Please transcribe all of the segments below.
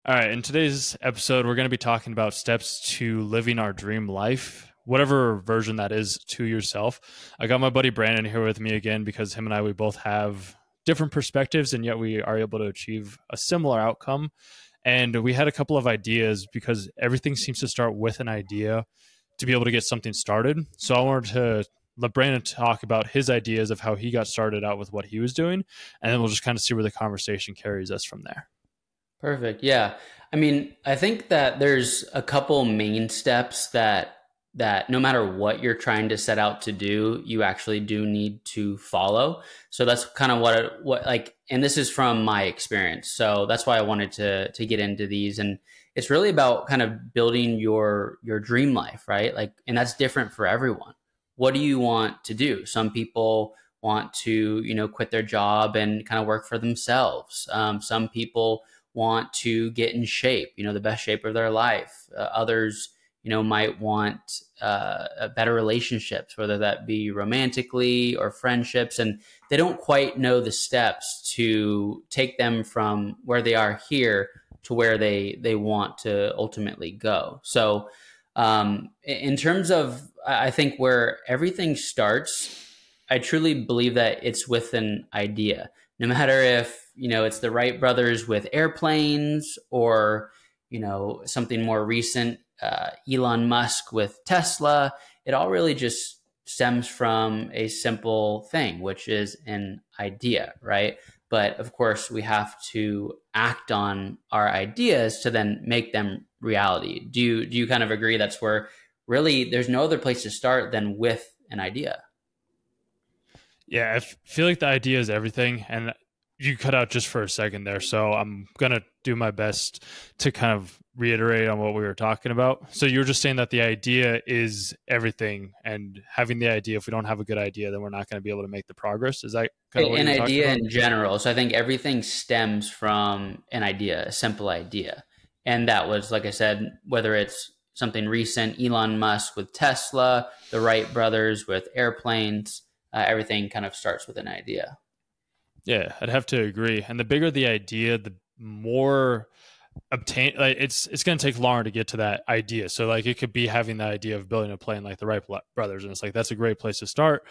All right, in today's episode, we're going to be talking about steps to living our dream life, whatever version that is to yourself. I got my buddy Brandon here with me again because him and we both have different perspectives, and yet we are able to achieve a similar outcome. And we had a couple of ideas because everything seems to start with an idea to be able to get something started. So I wanted to let Brandon talk about his ideas of how he got started out with what he was doing, and then we'll just kind of see where the conversation carries us from there. Perfect. Yeah. I mean, I think that there's a couple main steps that no matter what you're trying to set out to do, you actually do need to follow. So that's kind of what like, and this is from my experience. So that's why I wanted to get into these. And it's really about kind of building your dream life, right? Like, and that's different for everyone. What do you want to do? Some people want to, quit their job and kind of work for themselves. Some people want to get in shape, the best shape of their life. Others, might want better relationships, whether that be romantically or friendships, and they don't quite know the steps to take them from where they are here to where they want to ultimately go. So, in terms of, I think where everything starts, I truly believe that it's with an idea. No matter if it's the Wright brothers with airplanes, or something more recent, Elon Musk with Tesla. It all really just stems from a simple thing, which is an idea, right? But of course, we have to act on our ideas to then make them reality. Do you kind of agree that's where really there's no other place to start than with an idea? Yeah, feel like the idea is everything. And you cut out just for a second there. So I'm going to do my best to kind of reiterate on what we were talking about. So you were just saying that the idea is everything. And having the idea, if we don't have a good idea, then we're not going to be able to make the progress. Is that kind of what An you're talking idea about? in general. So I think everything stems from an idea, a simple idea. And that was, like I said, whether it's something recent, Elon Musk with Tesla, the Wright brothers with airplanes, everything kind of starts with an idea. Yeah, I'd have to agree. And the bigger the idea, the more obtain like it's going to take longer to get to that idea. So like it could be having the idea of building a plane like the Wright brothers, and it's like that's a great place to start.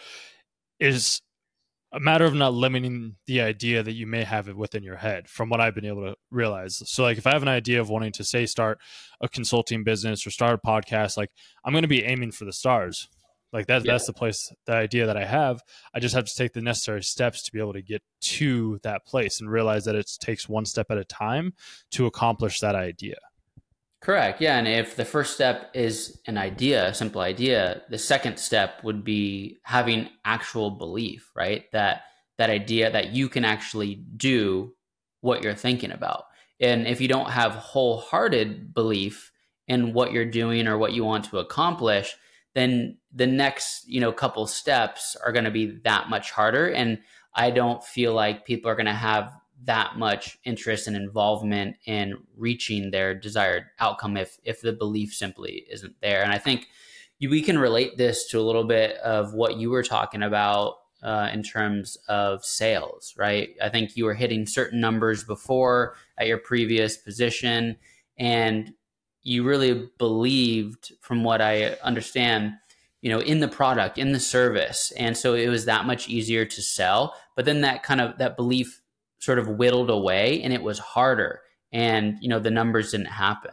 Is a matter of not limiting the idea that you may have it within your head, from what I've been able to realize. So like if I have an idea of wanting to say start a consulting business or start a podcast, like I'm going to be aiming for the stars. Like Yeah. that's the place, the idea that I have. I just have to take the necessary steps to be able to get to that place and realize that it takes one step at a time to accomplish that idea. Correct. Yeah. And if the first step is an idea, a simple idea, the second step would be having actual belief, right? That idea that you can actually do what you're thinking about. And if you don't have wholehearted belief in what you're doing or what you want to accomplish, then the next, couple steps are going to be that much harder. And I don't feel like people are going to have that much interest and involvement in reaching their desired outcome if the belief simply isn't there. And I think we can relate this to a little bit of what you were talking about in terms of sales, right? I think you were hitting certain numbers before at your previous position, and you really believed, from what I understand, in the product, in the service. And so it was that much easier to sell. But then that belief sort of whittled away, and it was harder. And, the numbers didn't happen.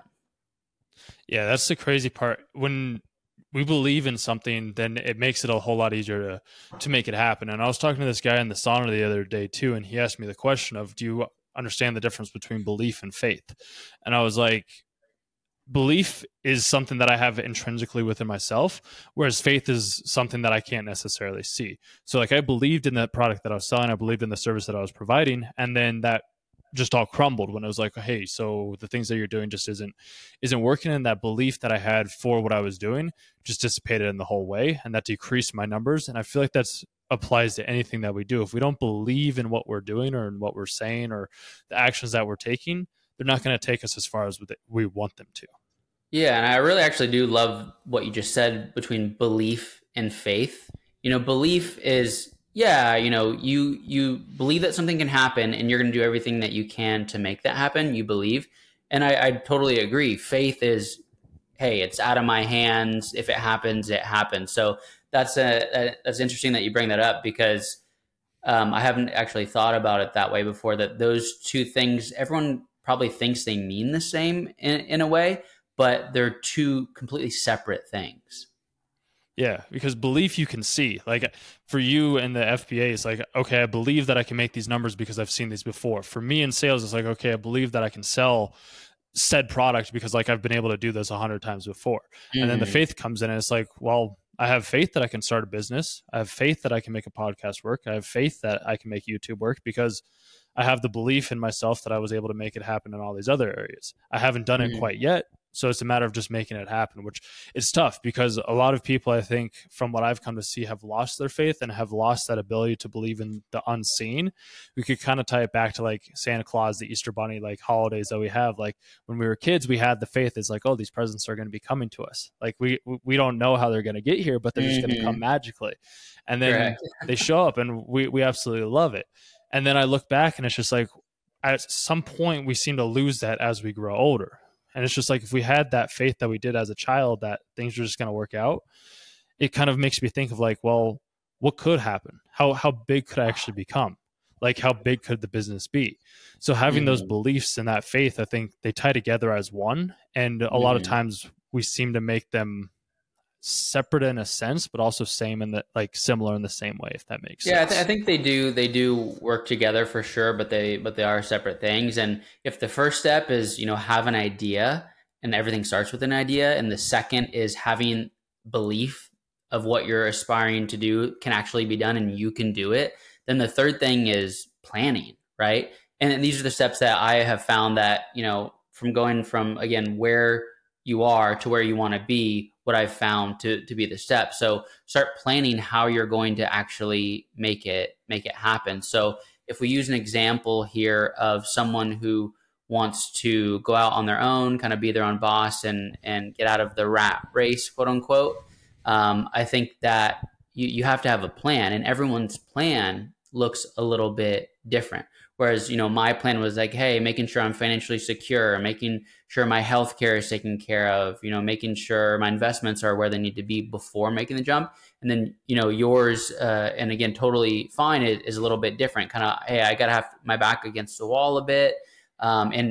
Yeah, that's the crazy part. When we believe in something, then it makes it a whole lot easier to make it happen. And I was talking to this guy in the sauna the other day too, and he asked me the question of, do you understand the difference between belief and faith? And I was like, belief is something that I have intrinsically within myself, whereas faith is something that I can't necessarily see. So like I believed in that product that I was selling, I believed in the service that I was providing, and then that just all crumbled when it was like, hey, so the things that you're doing just isn't working, and that belief that I had for what I was doing just dissipated in the whole way, and that decreased my numbers. And I feel like that's applies to anything that we do. If we don't believe in what we're doing or in what we're saying or the actions that we're taking, they're not going to take us as far as we want them to. Yeah, and I really actually do love what you just said between belief and faith. Belief is, yeah, you believe that something can happen and you're going to do everything that you can to make that happen. You believe. And I totally agree. Faith is, hey, it's out of my hands. If it happens, it happens. So that's interesting that you bring that up, because I haven't actually thought about it that way before, that those two things, everyone probably thinks they mean the same in a way, but they're two completely separate things. Yeah, because belief you can see. Like for you and the FBA, it's like, okay, I believe that I can make these numbers because I've seen these before. For me in sales, it's like, okay, I believe that I can sell said product because like I've been able to do this 100 times before. And then the faith comes in and it's like, well, I have faith that I can start a business. I have faith that I can make a podcast work. I have faith that I can make YouTube work because I have the belief in myself that I was able to make it happen in all these other areas. I haven't done it quite yet. So it's a matter of just making it happen, which is tough because a lot of people, I think, from what I've come to see, have lost their faith and have lost that ability to believe in the unseen. We could kind of tie it back to like Santa Claus, the Easter Bunny, like holidays that we have. Like when we were kids, we had the faith. It's like, oh, these presents are going to be coming to us. Like we don't know how they're going to get here, but they're just going to come magically. And then they show up and we absolutely love it. And then I look back and it's just like, at some point we seem to lose that as we grow older. And it's just like, if we had that faith that we did as a child, that things are just going to work out, it kind of makes me think of like, well, what could happen? How big could I actually become? Like, how big could the business be? So having those beliefs and that faith, I think they tie together as one. And a lot of times we seem to make them separate in a sense, but also same in the like similar in the same way, if that makes sense. I think they do work together for sure, but they are separate things. And if the first step is, have an idea, and everything starts with an idea, and the second is having belief of what you're aspiring to do can actually be done and you can do it, then the third thing is planning, right? And these are the steps that I have found that, from going from, again, where you are to where you want to be, what I've found to be the step. So start planning how you're going to actually make it happen. So if we use an example here of someone who wants to go out on their own, kind of be their own boss and get out of the rat race, quote unquote, I think that you have to have a plan, and everyone's plan looks a little bit different. Whereas, my plan was like, hey, making sure I'm financially secure, making sure my healthcare is taken care of, making sure my investments are where they need to be before making the jump. And then, yours, and again, totally fine, is a little bit different. Kind of, hey, I got to have my back against the wall a bit. And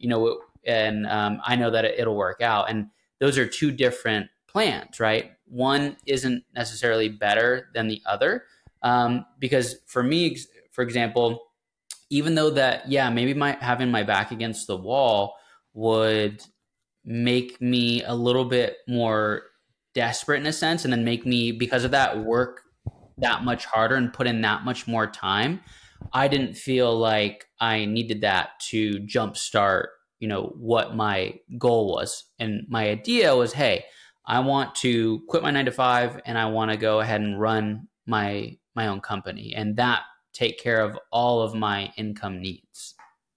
I know that it'll work out. And those are two different plans, right? One isn't necessarily better than the other. Because for me, for example, even though that, maybe having my back against the wall would make me a little bit more desperate in a sense, and then make me, because of that, work that much harder and put in that much more time, I didn't feel like I needed that to jumpstart, what my goal was. And my idea was, hey, I want to quit my 9-to-5 and I want to go ahead and run my own company. And that take care of all of my income needs.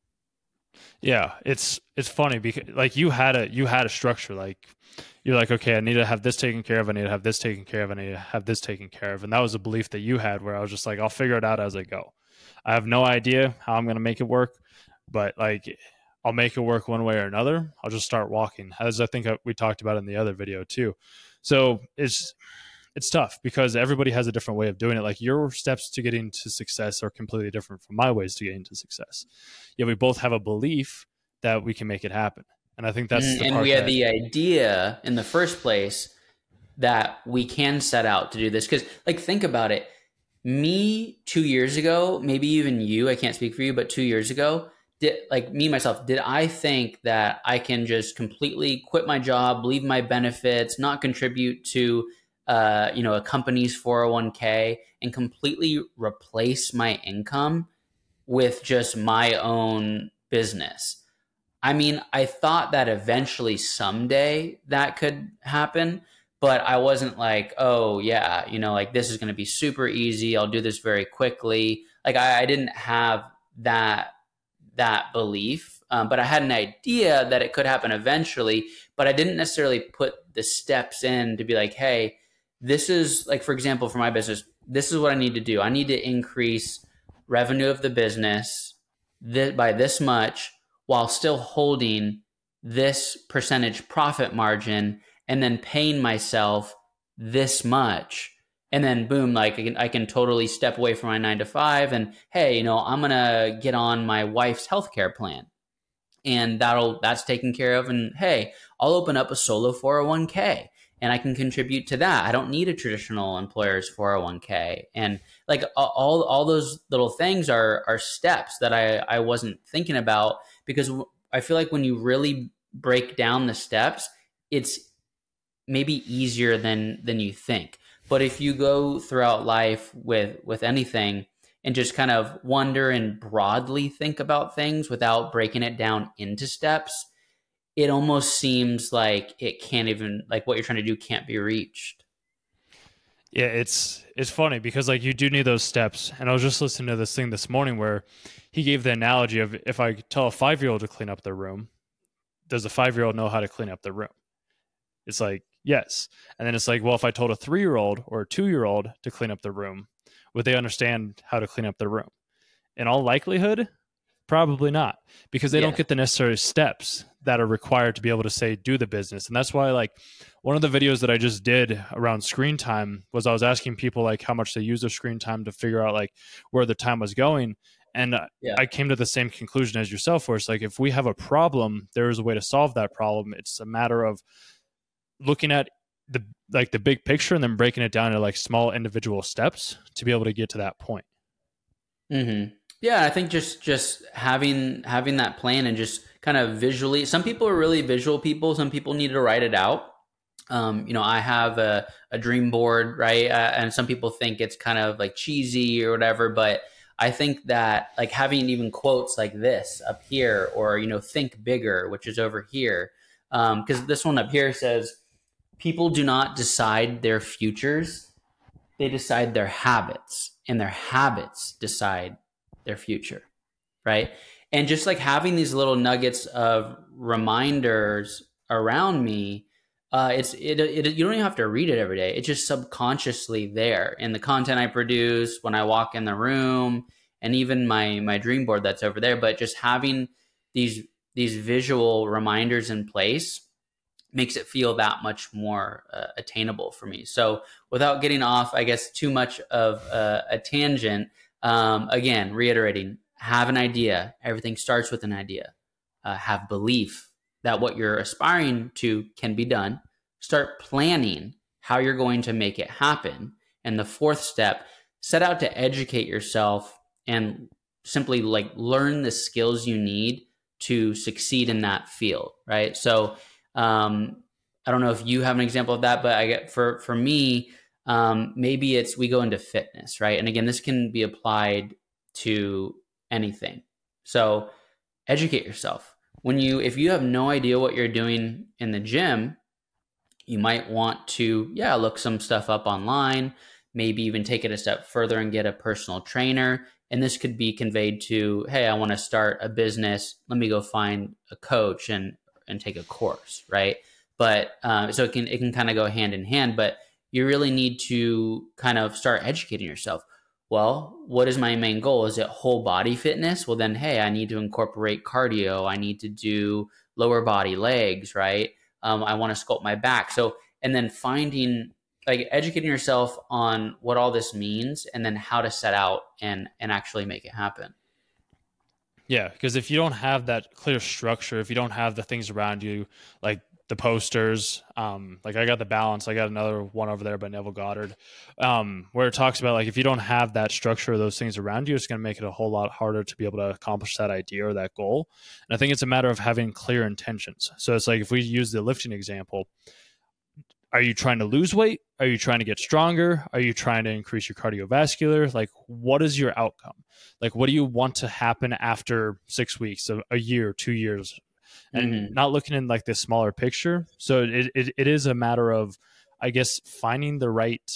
Yeah, it's funny because like you had a structure. Like you're like, okay, I need to have this taken care of. I need to have this taken care of. I need to have this taken care of. And that was a belief that you had, where I was just like, I'll figure it out as I go. I have no idea how I'm going to make it work, but like I'll make it work one way or another. I'll just start walking, as I think we talked about in the other video too. So it's tough because everybody has a different way of doing it. Like your steps to getting to success are completely different from my ways to getting to success. Yet we both have a belief that we can make it happen. And I think that's the part. And we had the idea in the first place that we can set out to do this. Because like, think about it. Me 2 years ago, maybe even you, I can't speak for you, but 2 years ago, did I think that I can just completely quit my job, leave my benefits, not contribute to a company's 401k, and completely replace my income with just my own business? I mean, I thought that eventually someday that could happen, but I wasn't like, oh yeah, like this is going to be super easy. I'll do this very quickly. Like I didn't have that belief, but I had an idea that it could happen eventually, but I didn't necessarily put the steps in to be like, hey, this is like, for example, for my business, this is what I need to do. I need to increase revenue of the business by this much while still holding this percentage profit margin and then paying myself this much. And then boom, like I can totally step away from my 9 to 5 and, hey, I'm going to get on my wife's healthcare plan, and that's taken care of. And hey, I'll open up a solo 401k and I can contribute to that. I don't need a traditional employer's 401k. And like all those little things are steps that I wasn't thinking about, because I feel like when you really break down the steps, it's maybe easier than you think. But if you go throughout life with anything and just kind of wonder and broadly think about things without breaking it down into steps, it almost seems like it can't even, like what you're trying to do can't be reached. Yeah, it's funny because like you do need those steps. And I was just listening to this thing this morning where he gave the analogy of, if I tell a 5-year-old to clean up their room, does a 5-year-old know how to clean up their room? It's like, yes. And then it's like, well, if I told a 3-year-old or a 2-year-old to clean up their room, would they understand how to clean up their room? In all likelihood, probably not, because they don't get the necessary steps that are required to be able to say, do the business. And that's why, like, one of the videos that I just did around screen time was I was asking people like how much they use their screen time to figure out like where the time was going. And I came to the same conclusion as yourself, where it's like, if we have a problem, there is a way to solve that problem. It's a matter of looking at the big picture and then breaking it down to like small individual steps to be able to get to that point. Mm-hmm. Yeah, I think just having that plan and just kind of visually. Some people are really visual people. Some people need to write it out. I have a dream board, right? And some people think it's kind of like cheesy or whatever, but I think that like having even quotes like this up here, or think bigger, which is over here, because this one up here says, people do not decide their futures, they decide their habits, and their habits decide their future, right? And just like having these little nuggets of reminders around me, you don't even have to read it every day. It's just subconsciously there in the content I produce, when I walk in the room, and even my dream board that's over there. But just having these visual reminders in place makes it feel that much more attainable for me. So without getting off, I guess, too much of a tangent, again, reiterating, have an idea. Everything starts with an idea. Have belief that what you're aspiring to can be done. Start planning how you're going to make it happen. And the 4th step, set out to educate yourself and simply like learn the skills you need to succeed in that field, right? So I don't know if you have an example of that, but I get for me, maybe we go into fitness, right? And again, this can be applied to anything. So educate yourself. If you have no idea what you're doing in the gym, you might want to, look some stuff up online, maybe even take it a step further and get a personal trainer. And this could be conveyed to, hey, I want to start a business. Let me go find a coach and take a course, right? But so it can kind of go hand in hand, but you really need to kind of start educating yourself. Well, what is my main goal? Is it whole body fitness? Well, then, hey, I need to incorporate cardio. I need to do lower body, legs, right? I want to sculpt my back. So, and then educating yourself on what all this means, and then how to set out and actually make it happen. Yeah, because if you don't have that clear structure, if you don't have the things around you, like the posters, like I got the Balance, I got another one over there by Neville Goddard, where it talks about like if you don't have that structure of those things around you, it's going to make it a whole lot harder to be able to accomplish that idea or that goal. And I think it's a matter of having clear intentions. So it's like if we use the lifting example, are you trying to lose weight? Are you trying to get stronger? Are you trying to increase your cardiovascular? Like, what is your outcome? Like, what do you want to happen after 6 weeks, a year, 2 years? And not looking in like this smaller picture. So it is a matter of, I guess, finding the right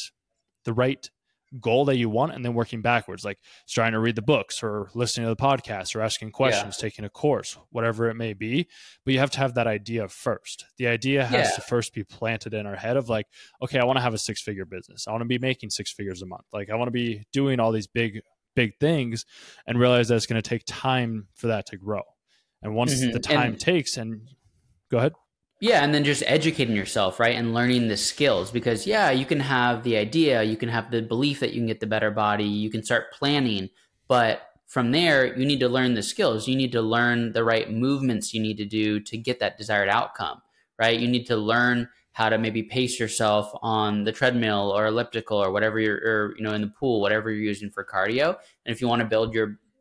goal that you want and then working backwards, like trying to read the books or listening to the podcast or asking questions, taking a course, whatever it may be. But you have to have that idea first. The idea has to first be planted in our head of like, okay, I want to have a 6-figure business. I want to be making 6 figures a month. Like I want to be doing all these big things, and realize that it's going to take time for that to grow. And once the time takes, and Go ahead. Yeah, and then just educating yourself, right? And learning the skills because yeah, you can have the idea, you can have the belief that you can get the better body, you can start planning, but from there, you need to learn the skills. You need to learn the right movements you need to do to get that desired outcome, right? You need to learn how to maybe pace yourself on the treadmill or elliptical or whatever or in the pool, whatever you're using for cardio. And if you want to build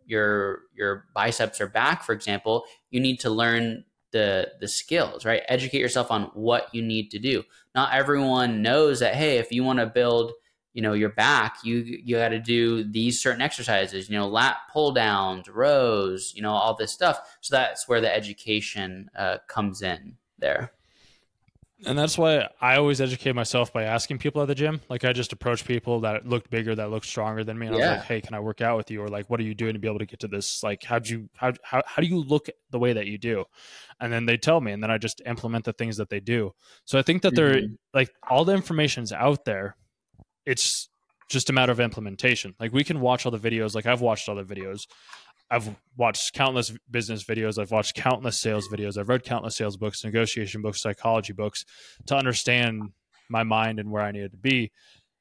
your biceps or back, for example, you need to learn the skills, right? Educate yourself on what you need to do. Not everyone knows that, hey, if you want to build, your back, you got to do these certain exercises, lat pull downs, rows, all this stuff. So that's where the education comes in there. And that's why I always educate myself by asking people at the gym. Like I just approach people that looked bigger, that looked stronger than me. And I was like, hey, can I work out with you? Or like, what are you doing to be able to get to this? Like, how do you look the way that you do? And then they tell me, and then I just implement the things that they do. So I think that they're like all the information's out there. It's just a matter of implementation. Like we can watch all the videos. Like I've watched all the videos. I've watched countless business videos. I've watched countless sales videos. I've read countless sales books, negotiation books, psychology books to understand my mind and where I needed to be.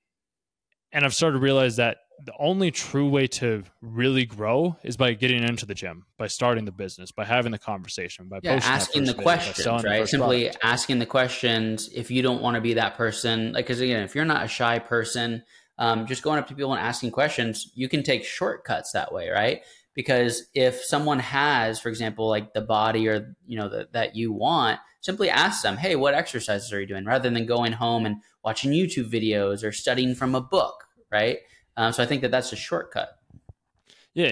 And I've started to realize that the only true way to really grow is by getting into the gym, by starting the business, by having the conversation, by asking the questions, right? Simply asking the questions. If you don't want to be that person, like, because again, if you're not a shy person, just going up to people and asking questions, you can take shortcuts that way, right? Because if someone has, for example, like the body or, that you want, simply ask them, hey, what exercises are you doing? Rather than going home and watching YouTube videos or studying from a book, right? So I think that that's a shortcut. Yeah,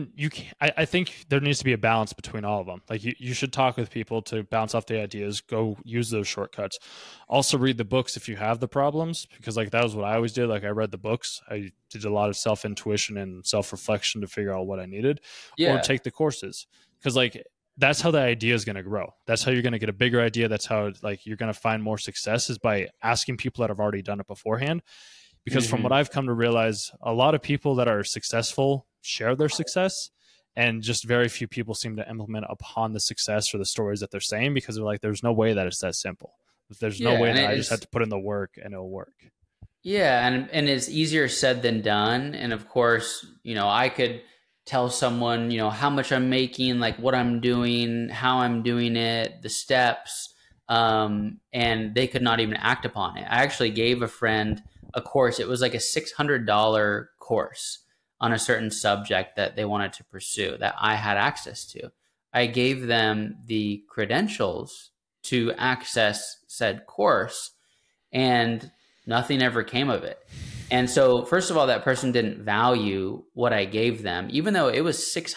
I think there needs to be a balance between all of them. Like you should talk with people to bounce off the ideas, go use those shortcuts. Also read the books if you have the problems, because like that was what I always did. Like I read the books. I did a lot of self-intuition and self-reflection to figure out what I needed or take the courses. Because like that's how the idea is going to grow. That's how you're going to get a bigger idea. That's how like you're going to find more success is by asking people that have already done it beforehand. Because from what I've come to realize, a lot of people that are successful share their success, and just very few people seem to implement upon the success or the stories that they're saying, because they're like, there's no way that it's that simple. There's no way that I just had to put in the work and it'll work. Yeah. And it's easier said than done. And of course, I could tell someone, how much I'm making, like what I'm doing, how I'm doing it, the steps, and they could not even act upon it. I actually gave a friend a course. It was like a $600 course on a certain subject that they wanted to pursue that I had access to. I gave them the credentials to access said course, and nothing ever came of it. And so, first of all, that person didn't value what I gave them, even though it was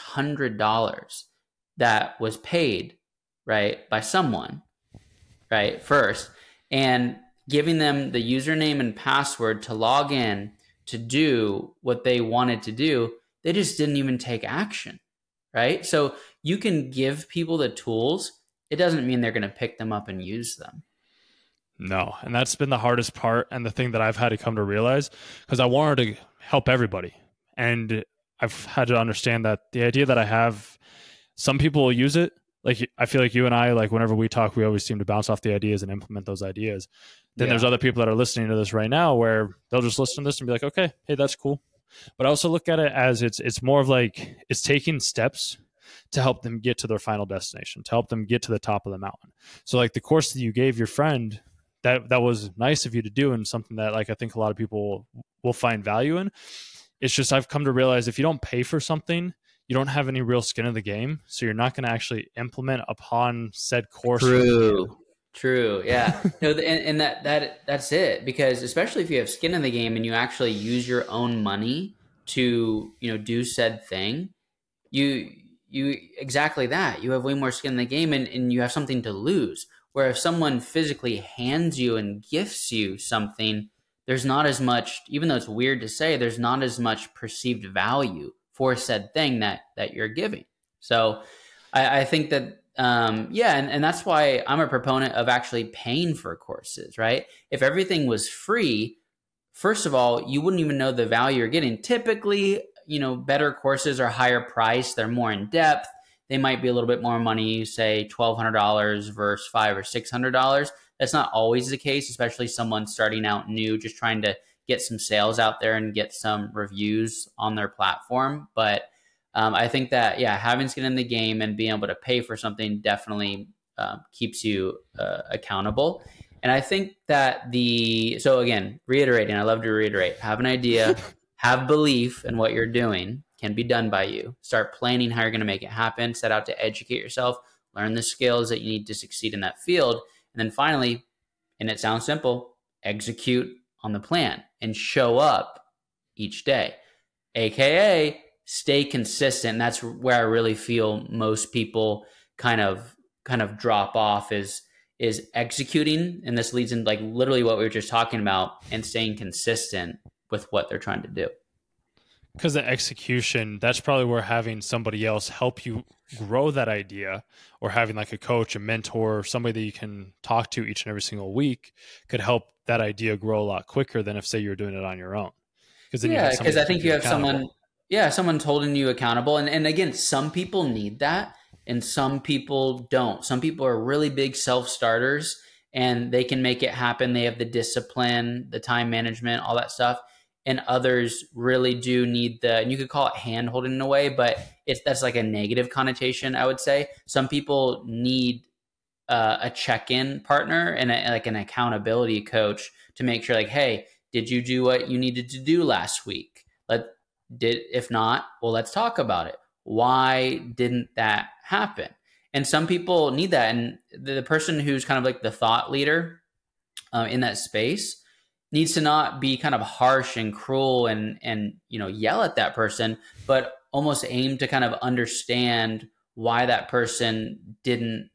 $600 that was paid, right, by someone, right, first. And giving them the username and password to log in to do what they wanted to do, they just didn't even take action, right? So you can give people the tools. It doesn't mean they're going to pick them up and use them. No, and that's been the hardest part and the thing that I've had to come to realize, because I wanted to help everybody. And I've had to understand that the idea that I have, some people will use it. Like, I feel like you and I, like whenever we talk, we always seem to bounce off the ideas and implement those ideas. Then there's other people that are listening to this right now where they'll just listen to this and be like, okay, hey, that's cool. But I also look at it as it's more of like, it's taking steps to help them get to their final destination, to help them get to the top of the mountain. So like the course that you gave your friend, that was nice of you to do, and something that like I think a lot of people will find value in. It's just I've come to realize if you don't pay for something, you don't have any real skin in the game, so you're not going to actually implement upon said course. True. Yeah. No, and that's it. Because especially if you have skin in the game and you actually use your own money to, do said thing, you exactly that. You have way more skin in the game and you have something to lose. Where if someone physically hands you and gifts you something, there's not as much, even though it's weird to say, there's not as much perceived value for said thing that you're giving. So I think that, and that's why I'm a proponent of actually paying for courses, right? If everything was free, first of all, you wouldn't even know the value you're getting. Typically, better courses are higher priced. They're more in depth. they might be a little bit more money, say $1,200 versus $500 or $600. That's not always the case, especially someone starting out new, just trying to get some sales out there and get some reviews on their platform. But I think that, yeah, having skin in the game and being able to pay for something definitely keeps you accountable. And I think that so again, reiterating, I love to reiterate, have an idea, have belief in what you're doing, can be done by you. Start planning how you're going to make it happen, set out to educate yourself, learn the skills that you need to succeed in that field. And then finally, and it sounds simple, execute on the plan and show up each day, AKA stay consistent. That's where I really feel most people kind of drop off is executing. And this leads in like literally what we were just talking about, and staying consistent with what they're trying to do. Because the execution, that's probably where having somebody else help you grow that idea, or having like a coach, a mentor, somebody that you can talk to each and every single week could help that idea grow a lot quicker than if, say, you're doing it on your own. Because I think you have someone's holding you accountable. And again, some people need that and some people don't. Some people are really big self-starters and they can make it happen. They have the discipline, the time management, all that stuff. And others really do need and you could call it hand holding in a way, but that's like a negative connotation, I would say. Some people need a check-in partner and like an accountability coach to make sure like, hey, did you do what you needed to do last week? If not, well, let's talk about it. Why didn't that happen? And some people need that. And the person who's kind of like the thought leader in that space needs to not be kind of harsh and cruel and yell at that person, but almost aim to kind of understand why that person didn't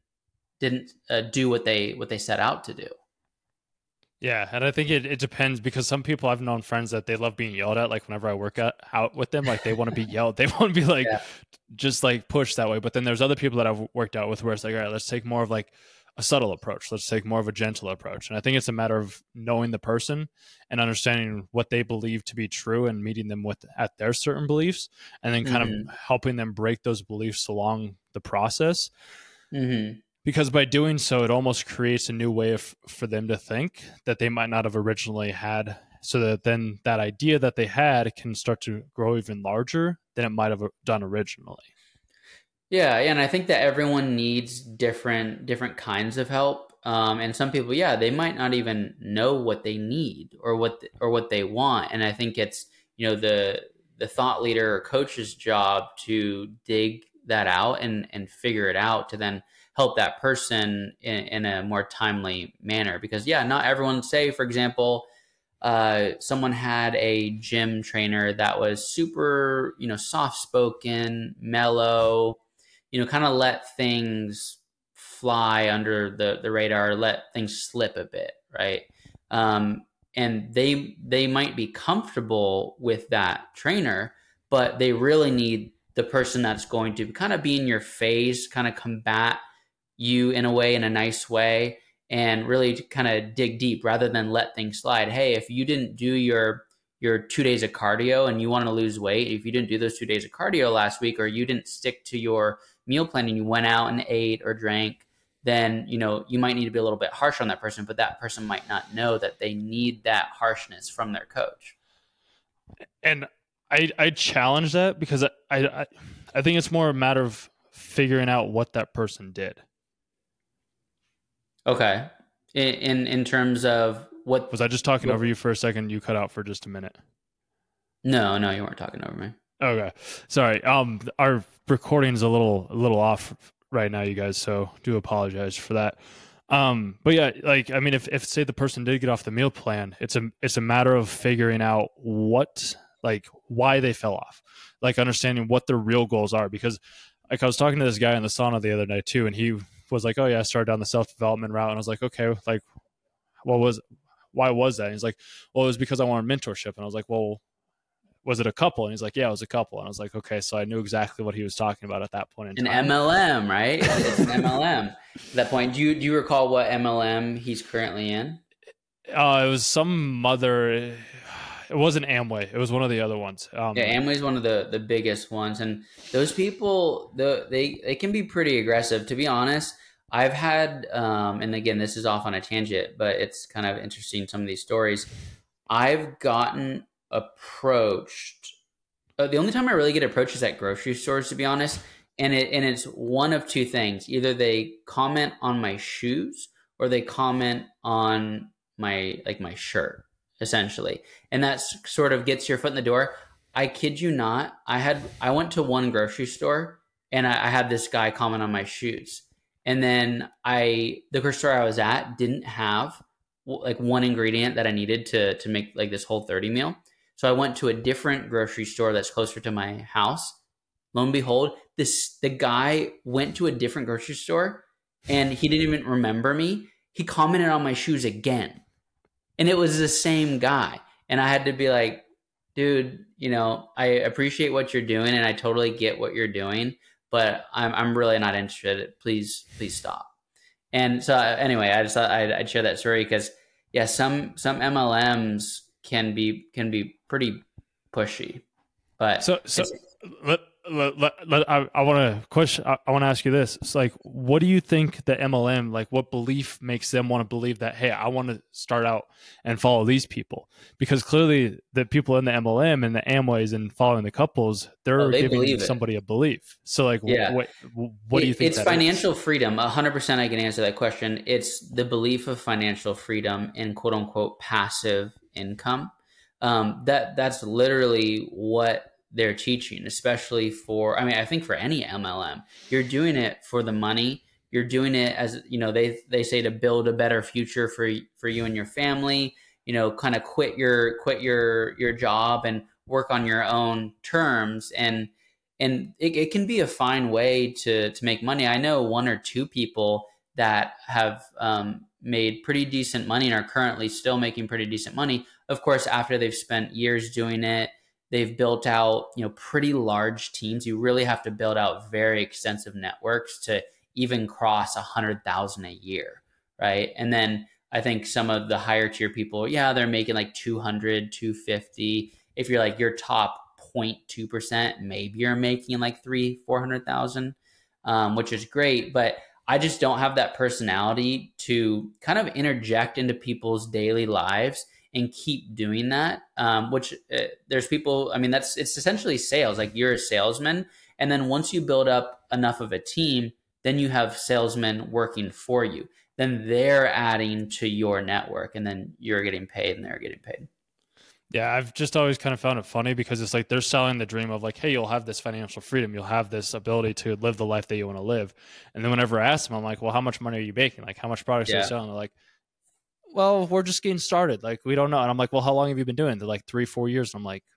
do what they set out to do. Yeah, and I think it depends, because some people, I've known friends that they love being yelled at. Like whenever I work out with them, like they want to be yelled. They want to be like, just like pushed that way. But then there's other people that I've worked out with where it's like, all right, let's take more of like a subtle approach. Let's take more of a gentle approach. And I think it's a matter of knowing the person and understanding what they believe to be true and meeting them at their certain beliefs, and then kind of helping them break those beliefs along the process. Mm-hmm. Because by doing so, it almost creates a new way for them to think that they might not have originally had, so that then that idea that they had can start to grow even larger than it might have done originally. Yeah, and I think that everyone needs different kinds of help. And some people, they might not even know what they need or what they want. And I think it's the thought leader or coach's job to dig that out and figure it out, to then help that person in a more timely manner. Because not everyone, say for example, someone had a gym trainer that was super, soft spoken, mellow, kind of let things fly under the radar, let things slip a bit, right? And they might be comfortable with that trainer, but they really need the person that's going to kind of be in your face, kind of combat you in a way, in a nice way, and really kind of dig deep rather than let things slide. Hey, if you didn't do your 2 days of cardio and you want to lose weight, if you didn't do those 2 days of cardio last week, or you didn't stick to your meal plan and you went out and ate or drank, then you might need to be a little bit harsh on that person, but that person might not know that they need that harshness from their coach. And I challenge that, because I think it's more a matter of figuring out what that person did. Okay. In terms of what... Was I just talking over you for a second? You cut out for just a minute. No, you weren't talking over me. Okay. Sorry. Our recording is a little off right now, you guys, so do apologize for that. But yeah, like, I mean, if say the person did get off the meal plan, it's a matter of figuring out why they fell off, like understanding what their real goals are. Because like I was talking to this guy in the sauna the other night too, and he was like, oh yeah, I started down the self-development route. And I was like, okay, like, why was that? And he's like, well, it was because I wanted mentorship. And I was like, well, was it a couple? And he's like, yeah, it was a couple. And I was like, okay, so I knew exactly what he was talking about at that point in time. An MLM, right? It's an MLM. At that point, do you recall what MLM he's currently in? It was some mother. it wasn't Amway. It was one of the other ones. Yeah, Amway's one of the biggest ones, and those people, they can be pretty aggressive. To be honest, I've had, and again, this is off on a tangent, but it's kind of interesting. Some of these stories, I've gotten approached. The only time I really get approached is at grocery stores, to be honest, and it's one of two things: either they comment on my shoes, or they comment on my shirt, essentially, and that sort of gets your foot in the door. I kid you not. I went to one grocery store and I had this guy comment on my shoes, and then the grocery store I was at didn't have like one ingredient that I needed to make like this Whole30 meal. So I went to a different grocery store that's closer to my house. Lo and behold, the guy went to a different grocery store and he didn't even remember me. He commented on my shoes again. And it was the same guy. And I had to be like, dude, I appreciate what you're doing and I totally get what you're doing, but I'm really not interested. Please stop. And so anyway, I just thought I'd share that story because yeah, some MLMs can be pretty pushy, but I want to ask you this. It's like, what do you think the MLM, like what belief makes them want to believe that, hey, I want to start out and follow these people? Because clearly the people in the MLM and the Amways and following the couples, they're giving somebody a belief. So like, yeah. what do you think? It's financial freedom. 100% I can answer that question. It's the belief of financial freedom and quote unquote passive income. That's literally what they're teaching, especially for, I think for any MLM, you're doing it for the money. You're doing it as, they say to build a better future for you and your family, kind of quit your job and work on your own terms. And it can be a fine way to make money. I know one or two people that have made pretty decent money and are currently still making pretty decent money. Of course, after they've spent years doing it, they've built out, pretty large teams. You really have to build out very extensive networks to even cross 100,000 a year, right? And then I think some of the higher tier people, yeah, they're making like 200, 250. If you're like your top 0.2%, maybe you're making like 400,000, which is great. But I just don't have that personality to kind of interject into people's daily lives and keep doing that, which there's people, it's essentially sales. Like you're a salesman. And then once you build up enough of a team, then you have salesmen working for you. Then they're adding to your network and then you're getting paid and they're getting paid. Yeah, I've just always kind of found it funny because it's like they're selling the dream of like, hey, you'll have this financial freedom. You'll have this ability to live the life that you want to live. And then whenever I ask them, I'm like, well, how much money are you making? Like, how much products are you selling? They're like, well, we're just getting started. Like, we don't know. And I'm like, well, how long have you been doing it? They're like 3-4 years. And I'm like,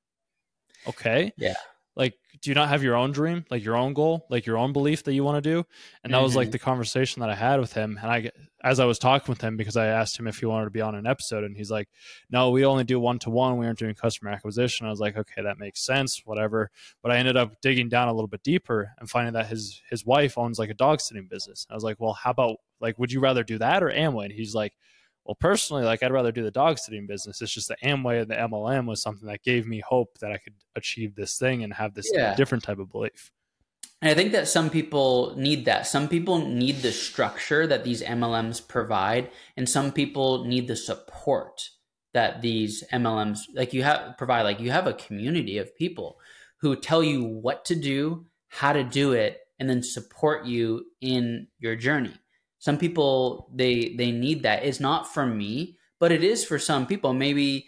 okay. Yeah. Like, do you not have your own dream, like your own goal, like your own belief that you want to do? And that was like the conversation that I had with him. And as I was talking with him, because I asked him if he wanted to be on an episode, and he's like, no, we only do 1-to-1. We aren't doing customer acquisition. I was like, okay, that makes sense, whatever. But I ended up digging down a little bit deeper and finding that his wife owns like a dog sitting business. I was like, well, how about like, would you rather do that or Amway? And he's like, well, personally, like I'd rather do the dog sitting business. It's just the Amway and the MLM was something that gave me hope that I could achieve this thing and have this different type of belief. And I think that some people need that. Some people need the structure that these MLMs provide, and some people need the support that these MLMs provide. Like you have a community of people who tell you what to do, how to do it, and then support you in your journey. Some people, they need that. It's not for me, but it is for some people. Maybe,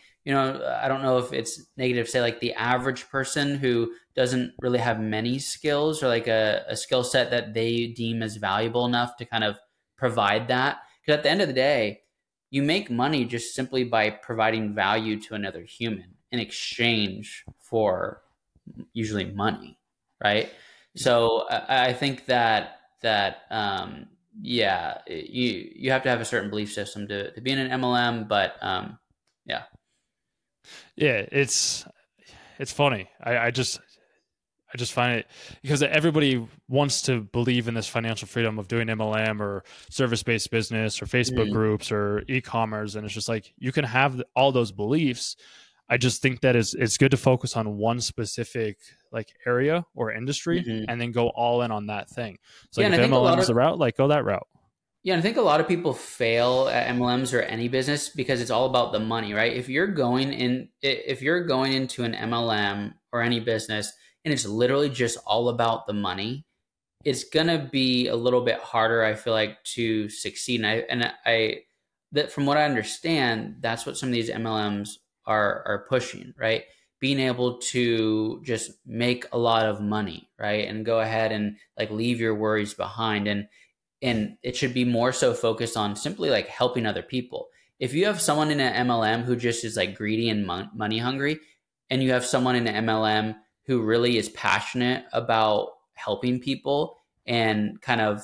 I don't know if it's negative to say like the average person who doesn't really have many skills or like a skill set that they deem as valuable enough to kind of provide that. Because at the end of the day, you make money just simply by providing value to another human in exchange for usually money, right? So I think that you have to have a certain belief system to be in an MLM, but it's funny. I just find it because everybody wants to believe in this financial freedom of doing MLM or service-based business or Facebook groups or e-commerce, and it's just like you can have all those beliefs. I just think that it's good to focus on one specific like area or industry Hmm. and then go all in on that thing. So Yeah, like and if I think a lot MLM's of the route, like go that route. Yeah, and I think a lot of people fail at MLMs or any business because it's all about the money, right? If you're going into an MLM or any business and it's literally just all about the money, it's gonna be a little bit harder, I feel like, to succeed. And I that from what I understand, that's what some of these MLMs are pushing, right? Being able to just make a lot of money, right? And go ahead and like leave your worries behind. And it should be more so focused on simply like helping other people. If you have someone in an MLM who just is like greedy and money hungry, and you have someone in an MLM who really is passionate about helping people and kind of,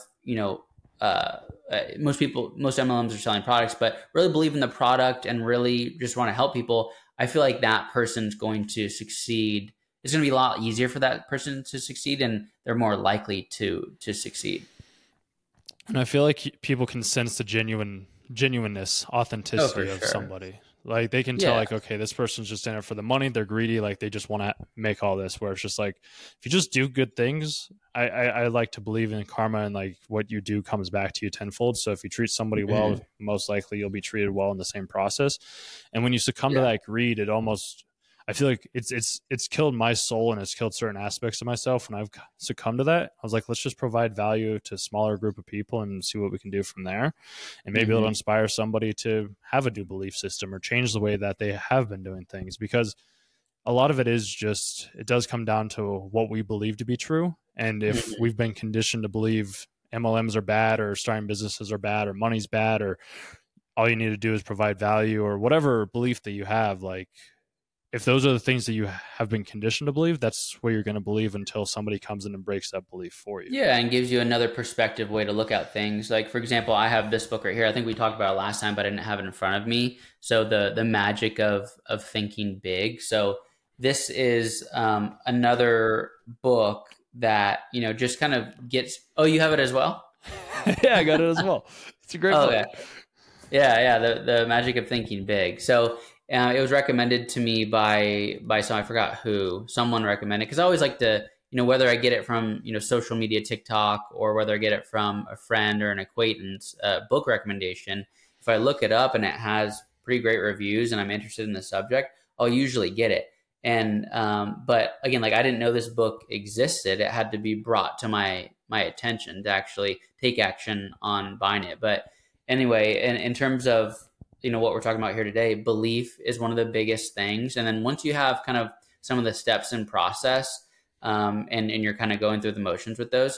most MLMs are selling products, but really believe in the product and really just want to help people. I feel like that person's going to succeed. It's going to be a lot easier for that person to succeed, and they're more likely to succeed. And I feel like people can sense the genuineness, Oh, authenticity for of sure. somebody. Like they can tell, Yeah. like, okay, this person's just in it for the money. They're greedy. Like they just want to make all this. Where it's just like, if you just do good things, I like to believe in karma and like what you do comes back to you tenfold. So if you treat somebody well, Mhm. most likely you'll be treated well in the same process. And when you succumb to Yeah. that greed, it almost I feel like it's killed my soul and it's killed certain aspects of myself when I've succumbed to that. I was like, let's just provide value to a smaller group of people and see what we can do from there. And maybe it'll Mhm. inspire somebody to have a new belief system or change the way that they have been doing things, because a lot of it is just it does come down to what we believe to be true. And if Mhm. we've been conditioned to believe MLMs are bad or starting businesses are bad or money's bad or all you need to do is provide value or whatever belief that you have, like if those are the things that you have been conditioned to believe, that's what you're going to believe until somebody comes in and breaks that belief for you. Yeah, and gives you another perspective way to look at things. Like for example, I have this book right here. I think we talked about it last time, but I didn't have it in front of me. So the magic of thinking big. So this is another book that just kind of gets. Oh, you have it as well. Yeah, I got it as well. It's a great Oh, book. okay. Yeah. The magic of thinking big. So it was recommended to me by some, I forgot who. Someone recommended, because I always like to, whether I get it from social media, TikTok, or whether I get it from a friend or an acquaintance, book recommendation. If I look it up and it has pretty great reviews and I'm interested in the subject, I'll usually get it. And but again, like I didn't know this book existed. It had to be brought to my attention to actually take action on buying it. But anyway, in terms of what we're talking about here today, belief is one of the biggest things. And then once you have kind of some of the steps in process, and you're kind of going through the motions with those,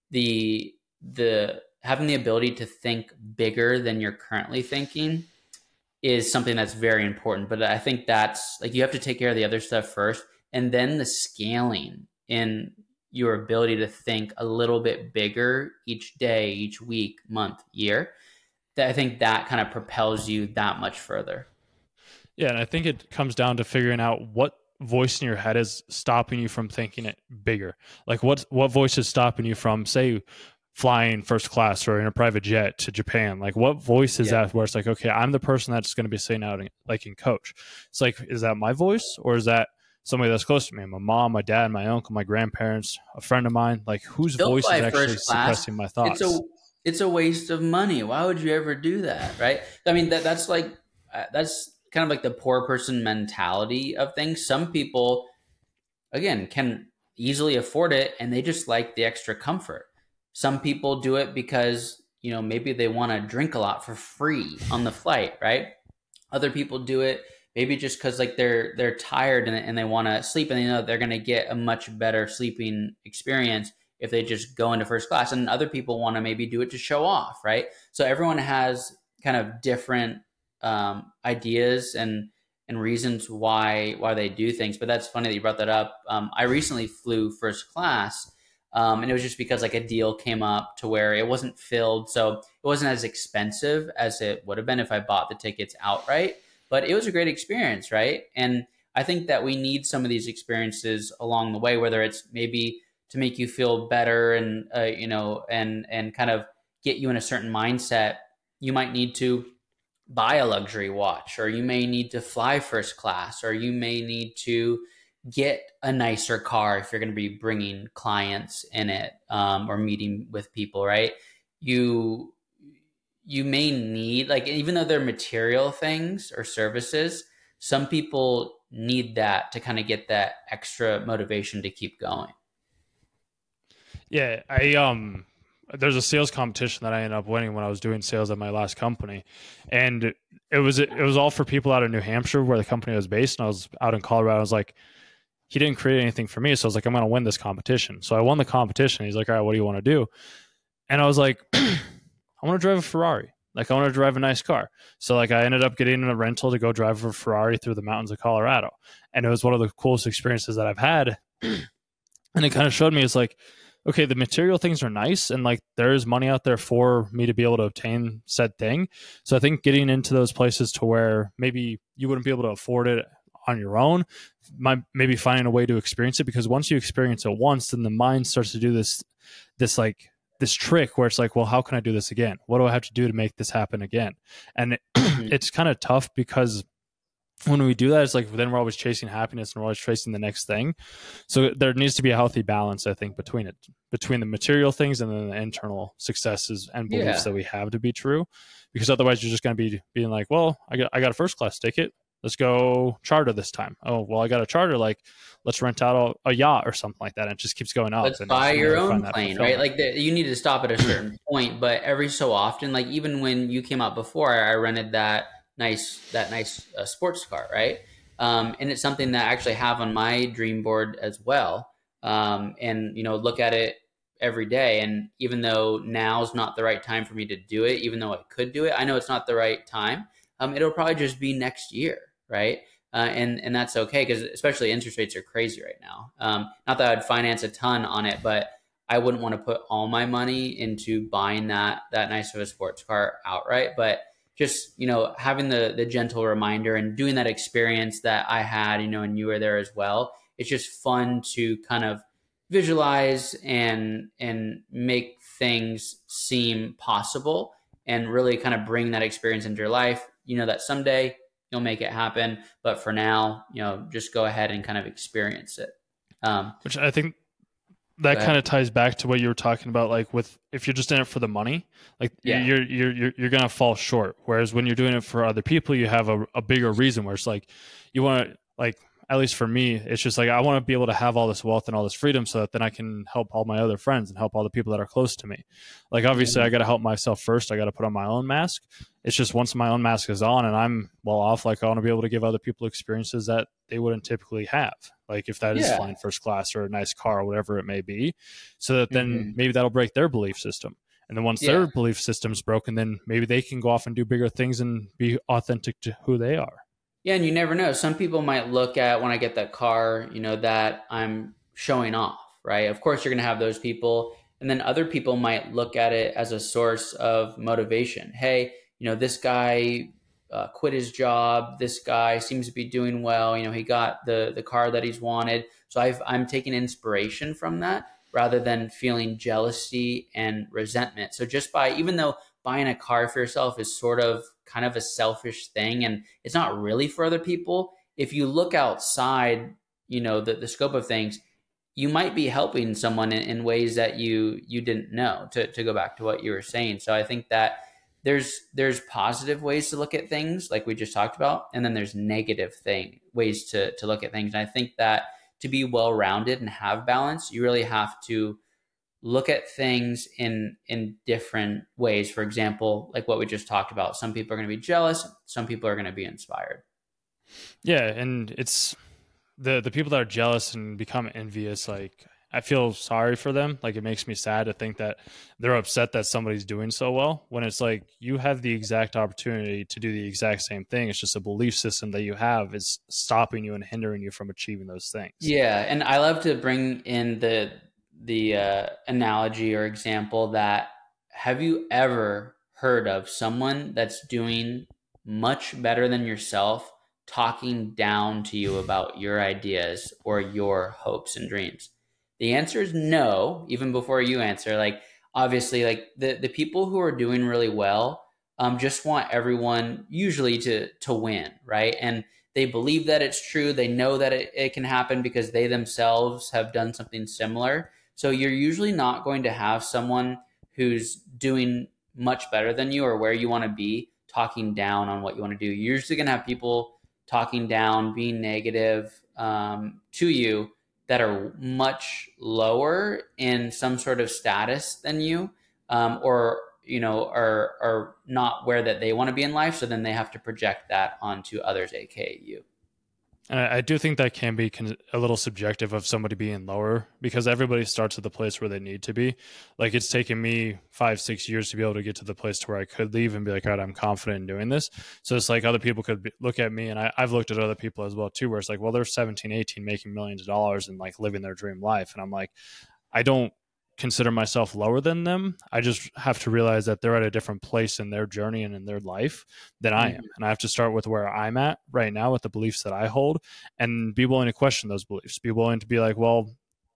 the having the ability to think bigger than you're currently thinking is something that's very important. But I think that's like you have to take care of the other stuff first, and then the scaling in your ability to think a little bit bigger each day, each week, month, year. That I think that kind of propels you that much further. Yeah, and I think it comes down to figuring out what voice in your head is stopping you from thinking it bigger. Like what voice is stopping you from, say, flying first class or in a private jet to Japan? Like what voice is Yeah. that where it's like, okay, I'm the person that's going to be sitting out like in coach. It's like, is that my voice or is that somebody that's close to me? My mom, my dad, my uncle, my grandparents, a friend of mine. Like whose Don't voice is fly actually first class. suppressing my It's a thoughts? it's a waste of money. Why would you ever do that, right? I mean that's like that's kind of like the poor person mentality of things. Some people again can easily afford it and they just like the extra comfort. Some people do it because maybe they want to drink a lot for free on the flight, right? Other people do it maybe just because like they're tired and they want to sleep and they know they're going to get a much better sleeping experience if they just go into first class. And other people want to maybe do it to show off, right? So everyone has kind of different ideas and reasons why they do things. But that's funny that you brought that up. I recently flew first class, and it was just because like a deal came up to where it wasn't filled, so it wasn't as expensive as it would have been if I bought the tickets outright. But it was a great experience, right? And I think that we need some of these experiences along the way, whether it's maybe to make you feel better and and kind of get you in a certain mindset. You might need to buy a luxury watch, or you may need to fly first class, or you may need to get a nicer car if you're going to be bringing clients in it, or meeting with people, right? You you may need, like, even though they're material things or services, some people need that to kind of get that extra motivation to keep going. Yeah, there's a sales competition that I ended up winning when I was doing sales at my last company, and it was all for people out of New Hampshire where the company was based, and I was out in Colorado. I was like, he didn't create anything for me, so I was like, I'm gonna win this competition. So I won the competition. He's like, all right, what do you want to do? And I was like, I want to drive a Ferrari. Like, I want to drive a nice car. So like I ended up getting a rental to go drive a Ferrari through the mountains of Colorado, and it was one of the coolest experiences that I've had. And it kind of showed me, it's like, okay, the material things are nice, and like there's money out there for me to be able to obtain said thing. So I think getting into those places to where maybe you wouldn't be able to afford it on your own, maybe finding a way to experience it, because once you experience it once, then the mind starts to do this trick where it's like, well, how can I do this again? What do I have to do to make this happen again? And Mhm. it's kind of tough, because when we do that, it's like then we're always chasing happiness and we're always chasing the next thing. So there needs to be a healthy balance, I think, between the material things and then the internal successes and beliefs Yeah. that we have to be true. Because otherwise, you're just going to be being like, well, I got a first class ticket. Let's go charter this time. Oh, well, I got a charter. Like, let's rent out a yacht or something like that. And it just keeps going up, Let's and buy you your never own find that plane, right? fulfillment. Like you need to stop at a certain point, but every so often, like even when you came out before, I rented that nice sports car, right? And it's something that I actually have on my dream board as well. And look at it every day. And even though now's not the right time for me to do it, even though I could do it, I know it's not the right time. It'll probably just be next year, right? And that's okay, because especially interest rates are crazy right now. Not that I'd finance a ton on it, but I wouldn't want to put all my money into buying that nice of a sports car outright. But just having the gentle reminder and doing that experience that I had, and you were there as well. It's just fun to kind of visualize and make things seem possible, and really kind of bring that experience into your life. That someday you'll make it happen, but for now, just go ahead and kind of experience it. Which I think Go that kind ahead. of ties back to what you were talking about, like with if you're just in it for the money, like Yeah. you're gonna fall short. Whereas when you're doing it for other people, you have a bigger reason, where it's like you want to, like, at least for me, it's just like I want to be able to have all this wealth and all this freedom, so that then I can help all my other friends and help all the people that are close to me. Like, obviously I Mhm. got to help myself first. I got to put on my own mask. It's just once my own mask is on and I'm well off, like I want to be able to give other people experiences that they wouldn't typically have. Like if that is Yeah. flying first class or a nice car or whatever it may be, so that then Hmm. maybe that'll break their belief system. And then once Yeah. their belief system's broken, then maybe they can go off and do bigger things and be authentic to who they are. Yeah, and you never know. Some people might look at when I get that car, that I'm showing off, right? Of course, you're going to have those people. And then other people might look at it as a source of motivation. Hey, this guy quit his job. This guy seems to be doing well. He got the car that he's wanted. So I'm taking inspiration from that rather than feeling jealousy and resentment. So just by, even though buying a car for yourself is sort of kind of a selfish thing, and it's not really for other people, if you look outside the scope of things, you might be helping someone in ways that you didn't know, to go back to what you were saying. So I think that there's positive ways to look at things, like we just talked about, and then there's negative ways to look at things. And I think that to be well rounded and have balance, you really have to look at things in different ways. For example, like what we just talked about, some people are going to be jealous, some people are going to be inspired. Yeah, and it's the people that are jealous and become envious, like I feel sorry for them. Like it makes me sad to think that they're upset that somebody's doing so well, when it's like you have the exact opportunity to do the exact same thing. It's just a belief system that you have is stopping you and hindering you from achieving those things. Yeah, and I love to bring in the analogy or example that, have you ever heard of someone that's doing much better than yourself talking down to you about your ideas or your hopes and dreams? The answer is no, even before you answer. Like, obviously, like the people who are doing really well, just want everyone usually to win, right? And they believe that it's true. They know that it can happen because they themselves have done something similar. So you're usually not going to have someone who's doing much better than you or where you want to be talking down on what you want to do. You're usually going to have people talking down, being negative to you that are much lower in some sort of status than you, or are not where that they want to be in life. So then they have to project that onto others, aka you. And I do think that can be a little subjective of somebody being lower, because everybody starts at the place where they need to be. Like, it's taken me 5-6 years to be able to get to the place to where I could leave and be like, all right, I'm confident in doing this. So it's like other people could look at me, and I've looked at other people as well too, where it's like, well, they're 17, 18 making millions of dollars and like living their dream life. And I'm like, I don't consider myself lower than them. I just have to realize that they're at a different place in their journey and in their life than I am. And I have to start with where I'm at right now with the beliefs that I hold, and be willing to question those beliefs. Be willing to be like, well,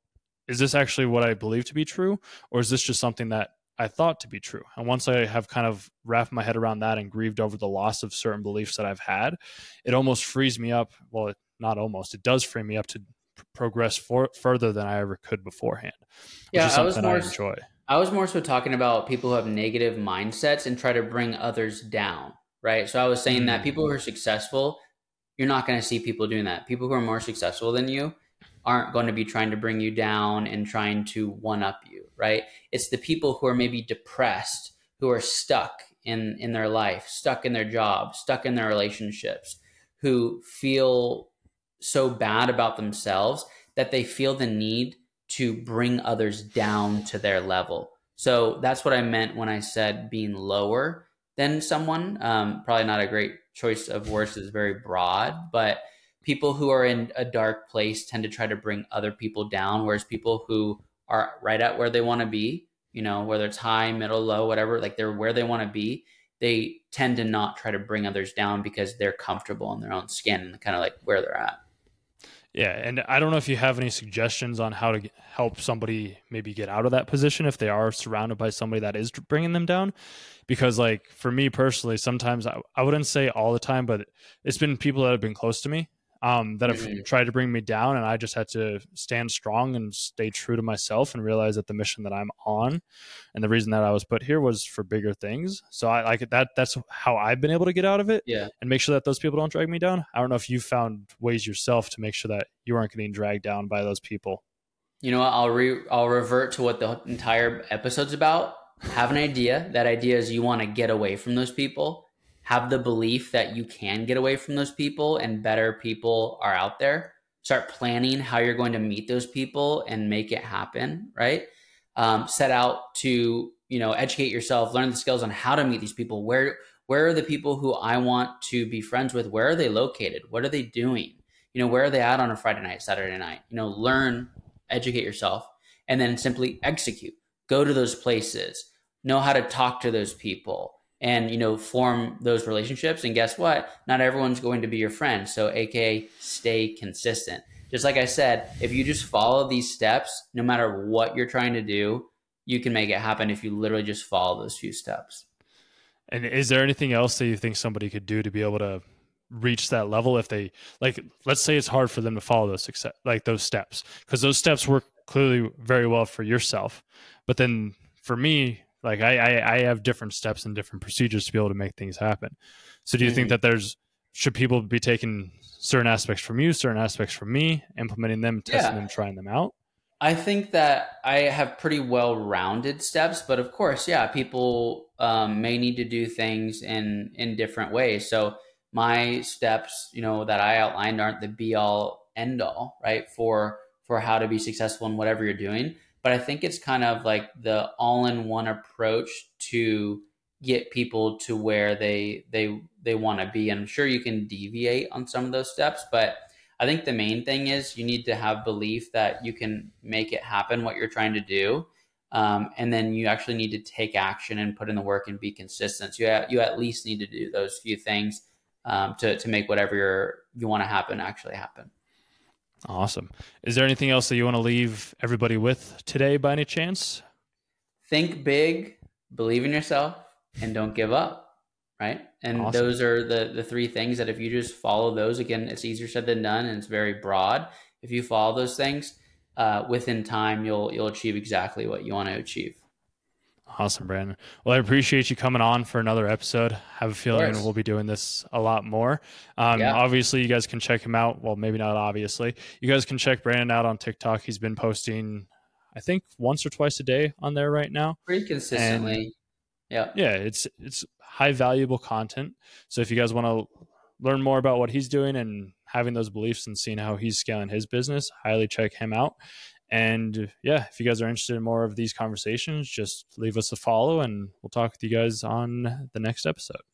is this actually what I believe to be true? Or is this just something that I thought to be true? And once I have kind of wrapped my head around that and grieved over the loss of certain beliefs that I've had, it almost frees me up. Well, not almost, it does free me up to progress further than I ever could beforehand. Yeah, which is something I enjoy. I was more so talking about people who have negative mindsets and try to bring others down, right? So I was saying that people who are successful, you're not going to see people doing that. People who are more successful than you aren't going to be trying to bring you down and trying to one up you, right? It's the people who are maybe depressed, who are stuck in their life, stuck in their job, stuck in their relationships, who feel so bad about themselves that they feel the need to bring others down to their level. So that's what I meant when I said being lower than someone. Probably not a great choice of words, is very broad, but people who are in a dark place tend to try to bring other people down, whereas people who are right at where they want to be, whether it's high, middle, low, whatever, like they're where they want to be, they tend to not try to bring others down because they're comfortable in their own skin and kind of like where they're at. Yeah, and I don't know if you have any suggestions on how to help somebody maybe get out of that position if they are surrounded by somebody that is bringing them down. Because, like, for me personally, sometimes I wouldn't say all the time, but it's been people that have been close to me that have tried to bring me down, and I just had to stand strong and stay true to myself and realize that the mission that I'm on and the reason that I was put here was for bigger things. So I like that. That's how I've been able to get out of it, and make sure that those people don't drag me down. I don't know if you found ways yourself to make sure that you aren't getting dragged down by those people. You know what? I'll revert to what the entire episode's about. Have an idea. That idea is you want to get away from those people. Have the belief that you can get away from those people and better people are out there. Start planning how you're going to meet those people and make it happen, right? Set out to, educate yourself, learn the skills on how to meet these people. Where are the people who I want to be friends with? Where are they located? What are they doing? Where are they at on a Friday night, Saturday night? Learn, educate yourself, and then simply execute. Go to those places. Know how to talk to those people. And, form those relationships. And guess what? Not everyone's going to be your friend. So AKA stay consistent. Just like I said, if you just follow these steps, no matter what you're trying to do, you can make it happen if you literally just follow those few steps. And is there anything else that you think somebody could do to be able to reach that level if they, like, let's say it's hard for them to follow those success, like those steps, because those steps work clearly very well for yourself. But then for me, like I have different steps and different procedures to be able to make things happen. So do you think that should people be taking certain aspects from you, certain aspects from me, implementing them, testing them, trying them out? I think that I have pretty well-rounded steps, but of course, people may need to do things in different ways. So my steps, that I outlined aren't the be all end all, right? For how to be successful in whatever you're doing. But I think it's kind of like the all-in-one approach to get people to where they want to be. And I'm sure you can deviate on some of those steps, but I think the main thing is you need to have belief that you can make it happen, what you're trying to do. And then you actually need to take action and put in the work and be consistent. So you at least need to do those few things to make whatever you want to happen actually happen. Awesome. Is there anything else that you want to leave everybody with today by any chance? Think big, believe in yourself, and don't give up. right? And Awesome. those are the three things that if you just follow those, again, it's easier said than done, and it's very broad. If you follow those things, within time, you'll achieve exactly what you want to achieve. Awesome, Brandon. Well, I appreciate you coming on for another episode. Have a Of feeling we'll course. be doing this a lot more. Yeah. Obviously, you guys can check him out. Well, maybe not obviously. You guys can check Brandon out on TikTok. He's been posting, I think, once or twice a day on there right now. Pretty And consistently. Yeah. yeah, it's high valuable content. So if you guys want to learn more about what he's doing and having those beliefs and seeing how he's scaling his business, highly check him out. And yeah, if you guys are interested in more of these conversations, just leave us a follow and we'll talk with you guys on the next episode.